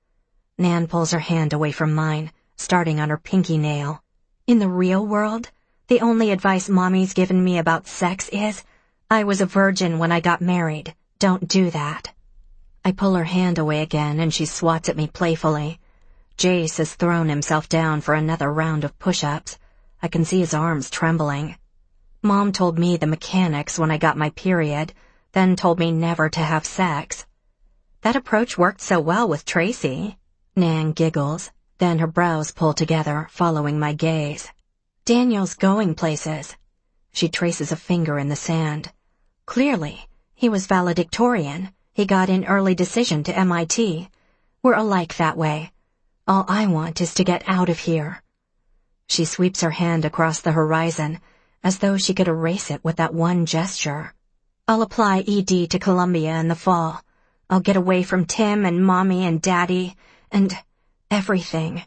Nan pulls her hand away from mine, starting on her pinky nail. In the real world, the only advice Mommy's given me about sex is, I was a virgin when I got married. Don't do that. I pull her hand away again and she swats at me playfully. Jace has thrown himself down for another round of push-ups. I can see his arms trembling. Mom told me the mechanics when I got my period, then told me never to have sex. That approach worked so well with Tracy. Nan giggles, then her brows pull together, following my gaze. Daniel's going places. She traces a finger in the sand. Clearly, he was valedictorian. He got in early decision to MIT. We're alike that way. All I want is to get out of here. She sweeps her hand across the horizon, as though she could erase it with that one gesture. I'll apply ED to Columbia in the fall. I'll get away from Tim and Mommy and Daddy and everything.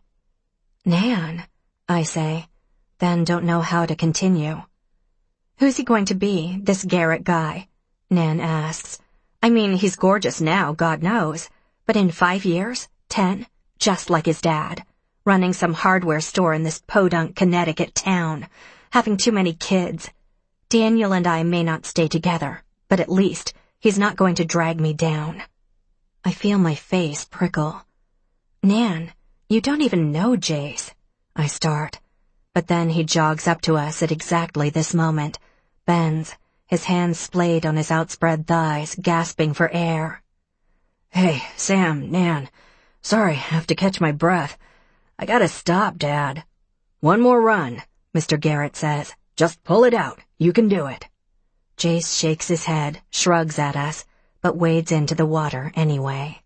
Nan, I say, then don't know how to continue. Who's he going to be, this Garrett guy? Nan asks. I mean, he's gorgeous now, God knows. But in 5 years, 10, just like his dad, running some hardware store in this podunk Connecticut town, having too many kids. Daniel and I may not stay together, but at least he's not going to drag me down. I feel my face prickle. Nan, you don't even know Jace. I start. But then he jogs up to us at exactly this moment, bends, his hands splayed on his outspread thighs, gasping for air. "Hey, Sam, Nan. Sorry, I have to catch my breath. I gotta stop, Dad." "One more run," Mr. Garrett says. "Just pull it out. You can do it." Jace shakes his head, shrugs at us, but wades into the water anyway.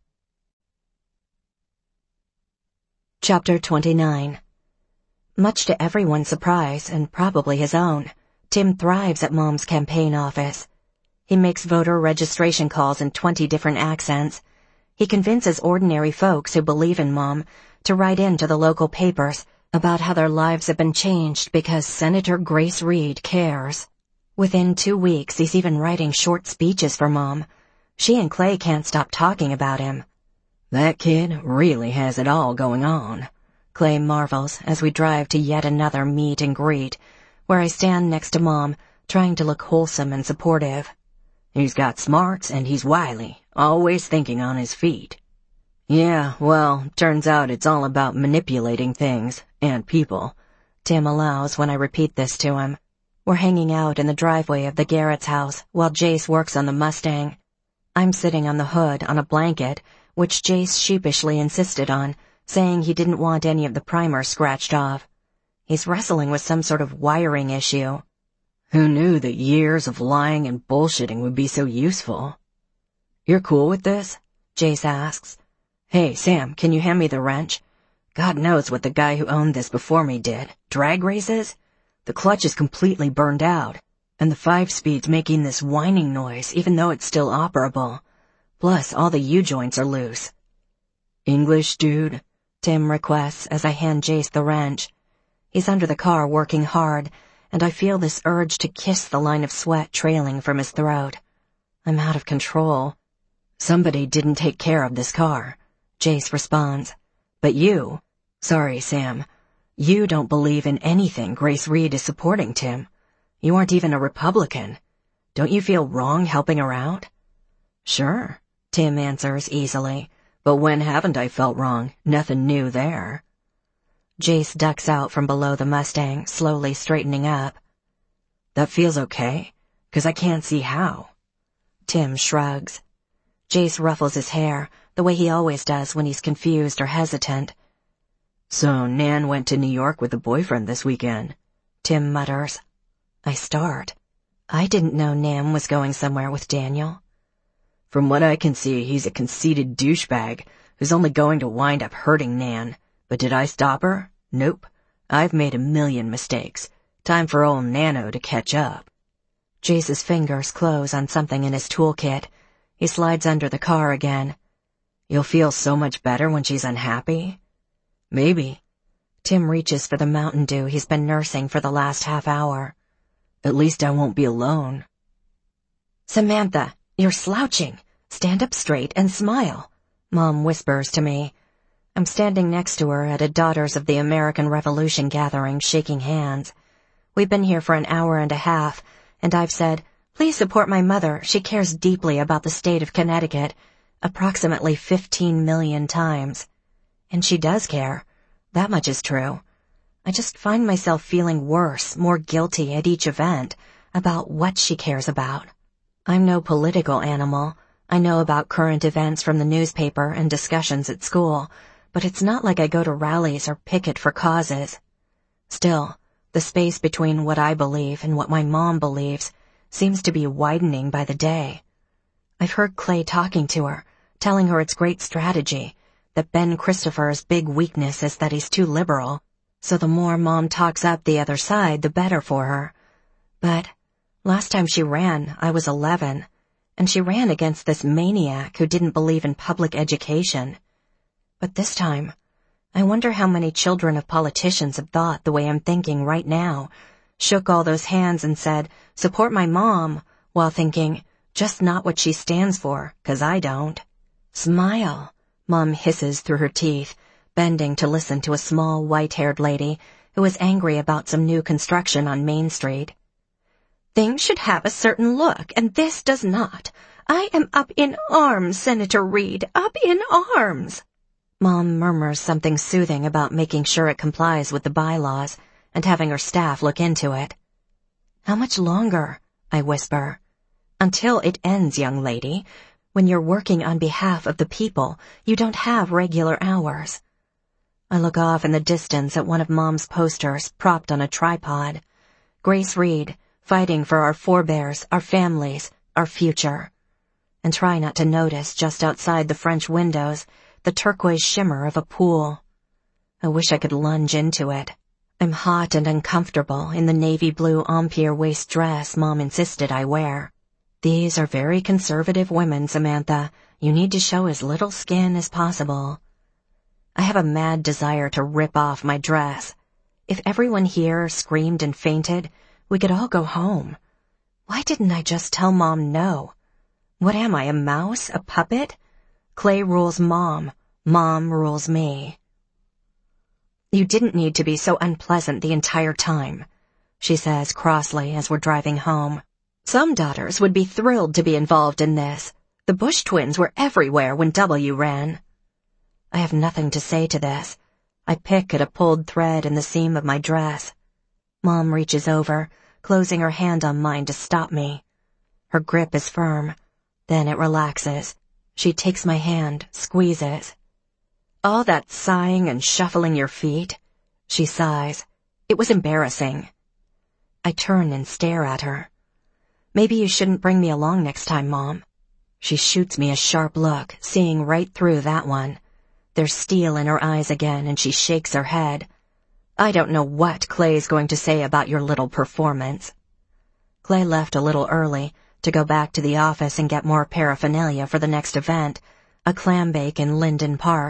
Chapter 29. Much to everyone's surprise, and probably his own, Tim thrives at Mom's campaign office. He makes voter registration calls in 20 different accents. He convinces ordinary folks who believe in Mom to write in to the local papers about how their lives have been changed because Senator Grace Reed cares. Within 2 weeks, he's even writing short speeches for Mom. She and Clay can't stop talking about him. "That kid really has it all going on," Clay marvels as we drive to yet another meet and greet, where I stand next to Mom, trying to look wholesome and supportive. "He's got smarts and he's wily, always thinking on his feet." "Yeah, well, turns out it's all about manipulating things, and people," Tim allows when I repeat this to him. We're hanging out in the driveway of the Garrett's house while Jace works on the Mustang. I'm sitting on the hood on a blanket, which Jace sheepishly insisted on, saying he didn't want any of the primer scratched off. He's wrestling with some sort of wiring issue. Who knew that years of lying and bullshitting would be so useful? "You're cool with this?" Jace asks. "Hey, Sam, can you hand me the wrench? God knows what the guy who owned this before me did. Drag races? The clutch is completely burned out, and the 5-speed's making this whining noise even though it's still operable. Plus, all the U-joints are loose." "English, dude?" Tim requests as I hand Jace the wrench. He's under the car working hard, and I feel this urge to kiss the line of sweat trailing from his throat. I'm out of control. Somebody didn't take care of this car, Jace responds. But you, sorry, Sam, you don't believe in anything Grace Reed is supporting, Tim. You aren't even a Republican. Don't you feel wrong helping her out? Sure, Tim answers easily. But when haven't I felt wrong? Nothing new there. Jace ducks out from below the Mustang, slowly straightening up. That feels okay, 'cause I can't see how. Tim shrugs. Jace ruffles his hair, the way he always does when he's confused or hesitant. So Nan went to New York with a boyfriend this weekend, Tim mutters. I start. I didn't know Nan was going somewhere with Daniel. From what I can see, he's a conceited douchebag who's only going to wind up hurting Nan. But did I stop her? Nope. I've made a million mistakes. Time for old Nano to catch up. Jace's fingers close on something in his toolkit. He slides under the car again. You'll feel so much better when she's unhappy? Maybe. Tim reaches for the Mountain Dew he's been nursing for the last half hour. At least I won't be alone. Samantha, you're slouching. Stand up straight and smile, Mom whispers to me. I'm standing next to her at a Daughters of the American Revolution gathering, shaking hands. We've been here for an hour and a half, and I've said, please support my mother. She cares deeply about the state of Connecticut, approximately 15 million times. And she does care. That much is true. I just find myself feeling worse, more guilty at each event about what she cares about. I'm no political animal. I know about current events from the newspaper and discussions at school, but it's not like I go to rallies or picket for causes. Still, the space between what I believe and what my mom believes seems to be widening by the day. I've heard Clay talking to her, telling her it's great strategy, that Ben Christopher's big weakness is that he's too liberal, so the more Mom talks up the other side, the better for her. But last time she ran, I was 11, and she ran against this maniac who didn't believe in public education. But this time, I wonder how many children of politicians have thought the way I'm thinking right now, shook all those hands and said, support my mom, while thinking, just not what she stands for, 'cause I don't. Smile, Mom hisses through her teeth, bending to listen to a small white-haired lady who was angry about some new construction on Main Street. Things should have a certain look, and this does not. I am up in arms, Senator Reed, up in arms. Mom murmurs something soothing about making sure it complies with the bylaws and having her staff look into it. How much longer? I whisper. Until it ends, young lady. When you're working on behalf of the people, you don't have regular hours. I look off in the distance at one of Mom's posters propped on a tripod. Grace Reed, fighting for our forebears, our families, our future. And try not to notice just outside the French windows the turquoise shimmer of a pool. I wish I could lunge into it. I'm hot and uncomfortable in the navy blue Empire waist dress Mom insisted I wear. These are very conservative women, Samantha. You need to show as little skin as possible. I have a mad desire to rip off my dress. If everyone here screamed and fainted, we could all go home. Why didn't I just tell Mom no? What am I, a mouse, a puppet? Clay rules Mom. Mom rules me. You didn't need to be so unpleasant the entire time, she says crossly as we're driving home. Some daughters would be thrilled to be involved in this. The Bush twins were everywhere when W ran. I have nothing to say to this. I pick at a pulled thread in the seam of my dress. Mom reaches over, closing her hand on mine to stop me. Her grip is firm. Then it relaxes. She takes my hand, squeezes. All that sighing and shuffling your feet, she sighs. It was embarrassing. I turn and stare at her. Maybe you shouldn't bring me along next time, Mom. She shoots me a sharp look, seeing right through that one. There's steel in her eyes again, and she shakes her head. I don't know what Clay's going to say about your little performance. Clay left a little early to go back to the office and get more paraphernalia for the next event, a clam bake in Linden Park,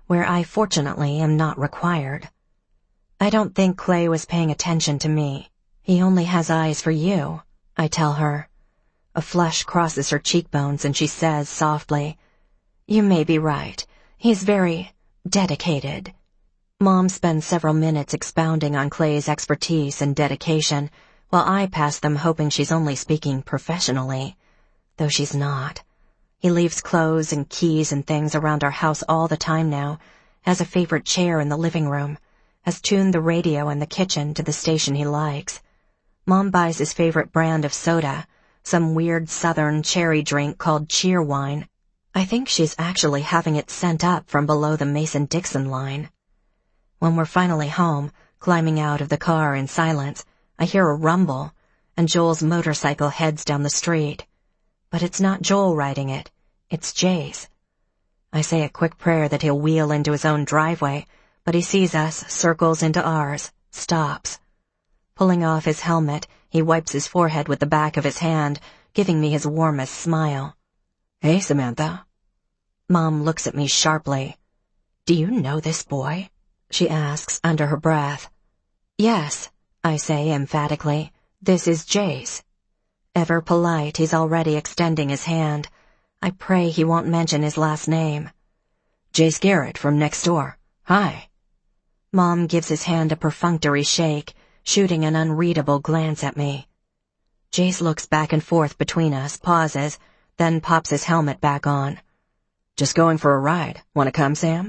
where I fortunately am not required. I don't think Clay was paying attention to me. He only has eyes for you, I tell her. A flush crosses her cheekbones and she says softly, "You may be right. He's very dedicated." Mom spends several minutes expounding on Clay's expertise and dedication, while I pass them hoping she's only speaking professionally, though she's not. He leaves clothes and keys and things around our house all the time now, has a favorite chair in the living room, has tuned the radio in the kitchen to the station he likes. Mom buys his favorite brand of soda, some weird southern cherry drink called Cheerwine. I think she's actually having it sent up from below the Mason-Dixon line. When we're finally home, climbing out of the car in silence, I hear a rumble, and Joel's motorcycle heads down the street. But it's not Joel riding it, it's Jace. I say a quick prayer that he'll wheel into his own driveway, but he sees us, circles into ours, stops. Pulling off his helmet, he wipes his forehead with the back of his hand, giving me his warmest smile. "Hey, Samantha." Mom looks at me sharply. "Do you know this boy?" she asks under her breath. "Yes," I say emphatically. "This is Jace." Ever polite, he's already extending his hand. I pray he won't mention his last name. "Jace Garrett from next door. Hi." Mom gives his hand a perfunctory shake, shooting an unreadable glance at me. Jace looks back and forth between us, pauses, then pops his helmet back on. "Just going for a ride. Want to come, Sam?"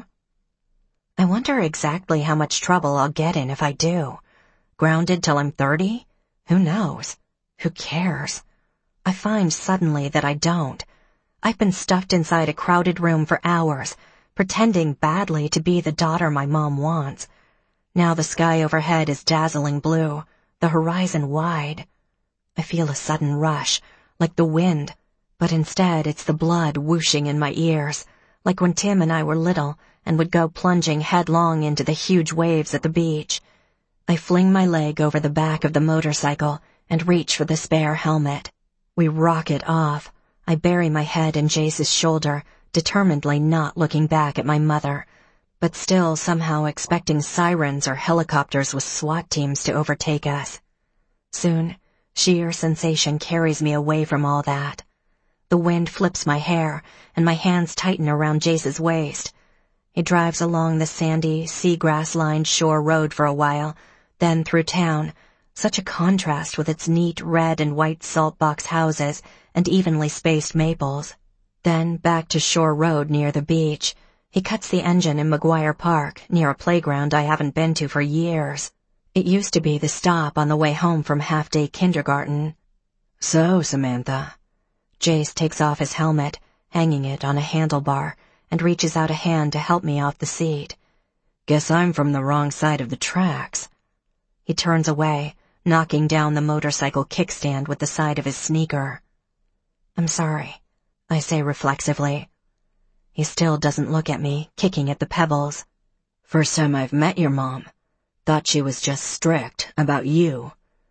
I wonder exactly how much trouble I'll get in if I do. Grounded till I'm 30? Who knows? Who cares? I find suddenly that I don't. I've been stuffed inside a crowded room for hours, pretending badly to be the daughter my mom wants. Now the sky overhead is dazzling blue, the horizon wide. I feel a sudden rush, like the wind, but instead it's the blood whooshing in my ears, like when Tim and I were little and would go plunging headlong into the huge waves at the beach. I fling my leg over the back of the motorcycle and reach for the spare helmet. We rocket off. I bury my head in Jace's shoulder, determinedly not looking back at my mother, but still somehow expecting sirens or helicopters with SWAT teams to overtake us. Soon, sheer sensation carries me away from all that. The wind flips my hair, and my hands tighten around Jace's waist. He drives along the sandy, seagrass-lined shore road for a while, then through town, such a contrast with its neat red and white salt box houses and evenly spaced maples. Then back to Shore Road near the beach. He cuts the engine in McGuire Park, near a playground I haven't been to for years. It used to be the stop on the way home from half-day kindergarten. "So, Samantha." Jace takes off his helmet, hanging it on a handlebar, and reaches out a hand to help me off the seat. "Guess I'm from the wrong side of the tracks." He turns away, knocking down the motorcycle kickstand with the side of his sneaker. "I'm sorry," I say reflexively. He still doesn't look at me, kicking at the pebbles. "First time I've met your mom. Thought she was just strict about you.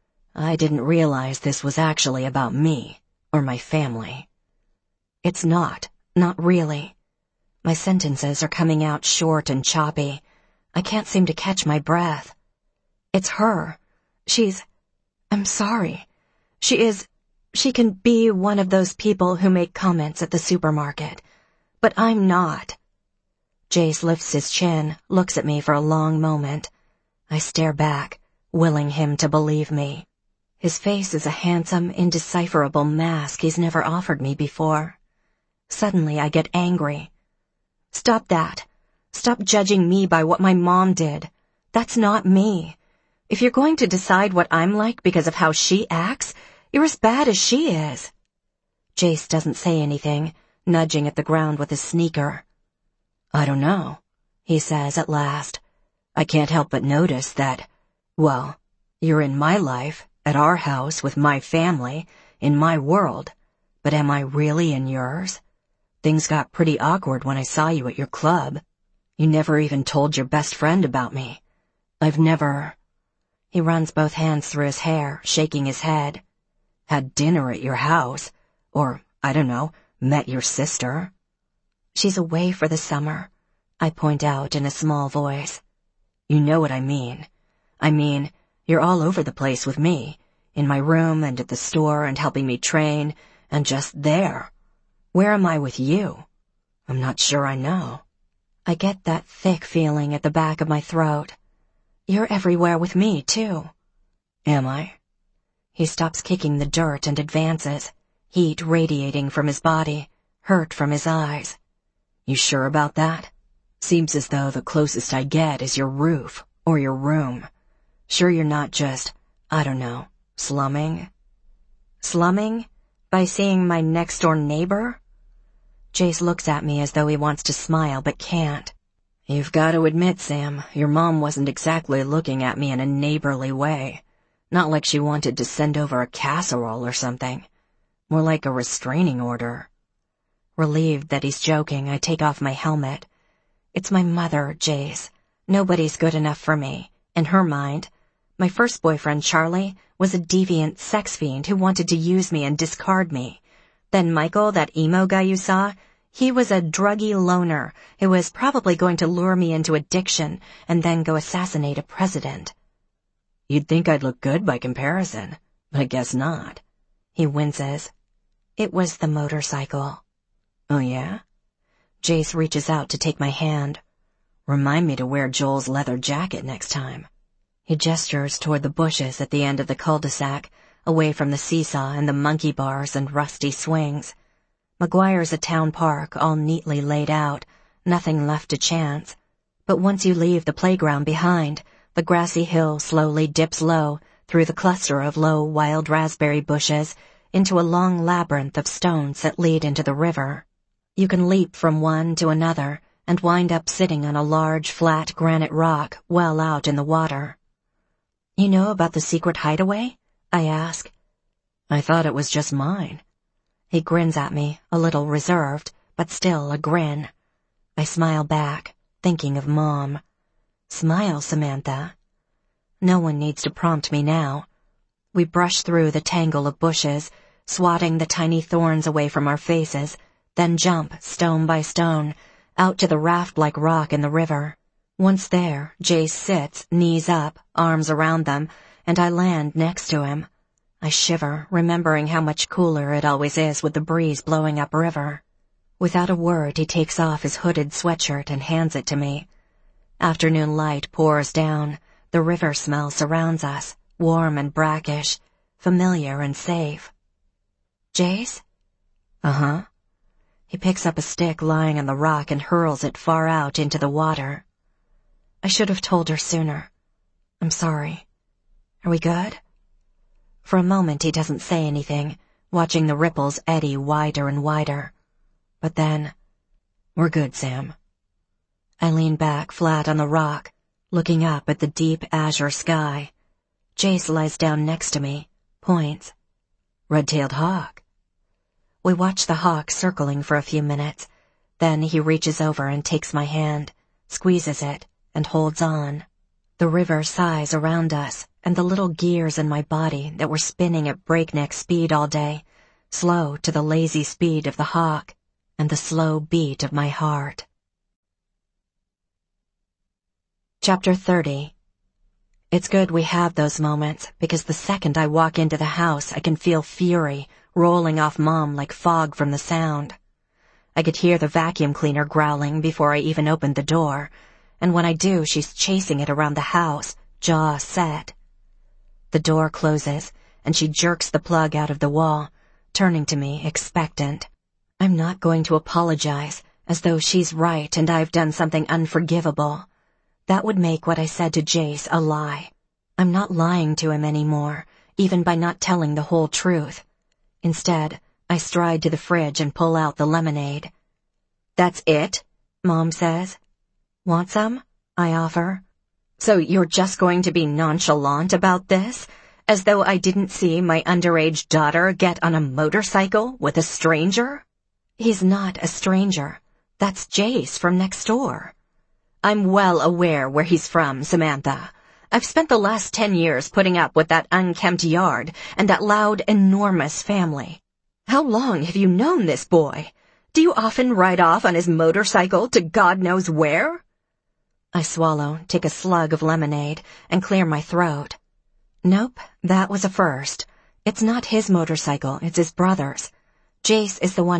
I didn't realize this was actually about me, or my family." It's not really. My sentences are coming out short and choppy. I can't seem to catch my breath. It's her. I'm sorry. She can be one of those people who make comments at the supermarket. But I'm not. Jace lifts his chin, looks at me for a long moment. I stare back, willing him to believe me. His face is a handsome, indecipherable mask he's never offered me before. Suddenly I get angry. "Stop that. Stop judging me by what my mom did. That's not me. If you're going to decide what I'm like because of how she acts, you're as bad as she is." Jace doesn't say anything, nudging at the ground with his sneaker. "I don't know," he says at last. "I can't help but notice that, well, you're in my life, at our house, with my family, in my world, but am I really in yours? Things got pretty awkward when I saw you at your club. You never even told your best friend about me. I've never—" He runs both hands through his hair, shaking his head. "Had dinner at your house, or, I don't know, met your sister." "She's away for the summer. I point out in a small voice. You know what I mean. I mean, you're all over the place with me, in my room and at the store and helping me train, and just there. Where am I with you? I'm not sure I know. I get that thick feeling at the back of my throat. You're everywhere with me, too. Am I? He stops kicking the dirt and advances, heat radiating from his body, hurt from his eyes. You sure about that? Seems as though the closest I get is your roof or your room. Sure you're not just, I don't know, slumming? Slumming? By seeing my next-door neighbor? Jace looks at me as though he wants to smile but can't. You've got to admit, Sam, your mom wasn't exactly looking at me in a neighborly way. Not like she wanted to send over a casserole or something. More like a restraining order. Relieved that he's joking, I take off my helmet. It's my mother, Jace. Nobody's good enough for me. In her mind, my first boyfriend, Charlie, was a deviant sex fiend who wanted to use me and discard me. Then Michael, that emo guy you saw, he was a druggy loner who was probably going to lure me into addiction and then go assassinate a president. You'd think I'd look good by comparison, but I guess not. He winces. It was the motorcycle. Oh yeah? Jace reaches out to take my hand. Remind me to wear Joel's leather jacket next time. He gestures toward the bushes at the end of the cul-de-sac, away from the seesaw and the monkey bars and rusty swings. McGuire's a town park, all neatly laid out, nothing left to chance. But once you leave the playground behind, the grassy hill slowly dips low through the cluster of low wild raspberry bushes into a long labyrinth of stones that lead into the river. You can leap from one to another and wind up sitting on a large, flat granite rock well out in the water. You know about the secret hideaway? I ask. I thought it was just mine. He grins at me, a little reserved, but still a grin. I smile back, thinking of Mom. Smile, Samantha. No one needs to prompt me now. We brush through the tangle of bushes, swatting the tiny thorns away from our faces, then jump, stone by stone, out to the raft-like rock in the river. Once there, Jace sits, knees up, arms around them, and I land next to him. I shiver, remembering how much cooler it always is with the breeze blowing upriver. Without a word, he takes off his hooded sweatshirt and hands it to me. Afternoon light pours down. The river smell surrounds us, warm and brackish, familiar and safe. Jace? Uh-huh. He picks up a stick lying on the rock and hurls it far out into the water. I should have told her sooner. I'm sorry. Are we good? For a moment he doesn't say anything, watching the ripples eddy wider and wider. But then, we're good, Sam. I lean back flat on the rock, looking up at the deep azure sky. Jace lies down next to me, points. Red-tailed hawk. We watch the hawk circling for a few minutes. Then he reaches over and takes my hand, squeezes it, and holds on. The river sighs around us, and the little gears in my body that were spinning at breakneck speed all day, slow to the lazy speed of the hawk, and the slow beat of my heart. Chapter 30. It's good we have those moments, because the second I walk into the house I can feel fury rolling off Mom like fog from the sound. I could hear the vacuum cleaner growling before I even opened the door, and when I do, she's chasing it around the house, jaw set. The door closes, and she jerks the plug out of the wall, turning to me, expectant. I'm not going to apologize, as though she's right and I've done something unforgivable. That would make what I said to Jace a lie. I'm not lying to him anymore, even by not telling the whole truth. Instead, I stride to the fridge and pull out the lemonade. That's it? Mom says. Want some? I offer. So you're just going to be nonchalant about this? As though I didn't see my underage daughter get on a motorcycle with a stranger? He's not a stranger. That's Jace from next door. I'm well aware where he's from, Samantha. I've spent the last 10 years putting up with that unkempt yard and that loud, enormous family. How long have you known this boy? Do you often ride off on his motorcycle to God knows where? I swallow, take a slug of lemonade, and clear my throat. Nope, that was a first. It's not his motorcycle, it's his brother's. Jace is the one